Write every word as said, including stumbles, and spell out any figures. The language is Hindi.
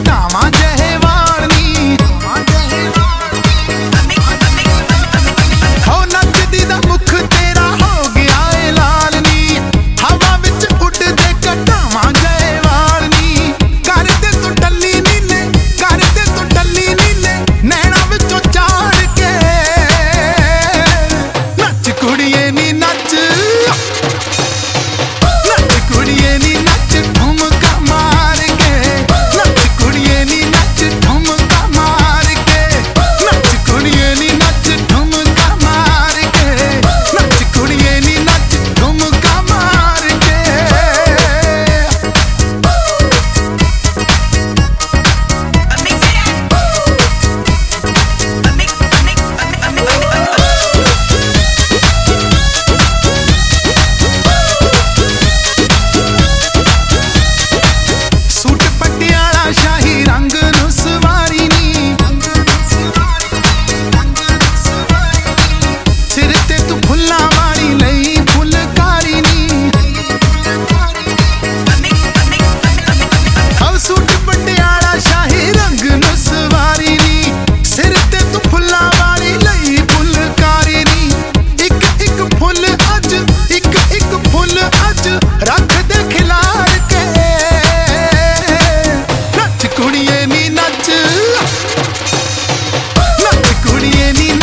कटावा जहेवाल नी हो नचदी दा मुख तेरा हो गया ए लाल नी हवा विच उड़दे कटावा जहेवाल नी कर दे तू टल्ली नीले कर दे तू टल्ली नीले नैना विचों चाड़ के नच कुड़िए नी नच नच कुड़िए नी नच ठुमका मार के नच कुड़िए नी नच ठुमका मार के नच कुड़िए नी नच ठुमका मार के नच कुड़िए नी नच ठुमका मार के सूट पटियाला शाही रंग नू सवारी नी सिर ते तू फुल्लां वाली लई फुलकारी नी अब सूट पटियाला शाही रंग नू सवारी नी सिर ते तू फुल्लां वाली लई फुलकारी नी इक इक फुल अज इक इक फुल अज रख दे खिलार के नच कुड़िए नी नच नच कुड़िए नी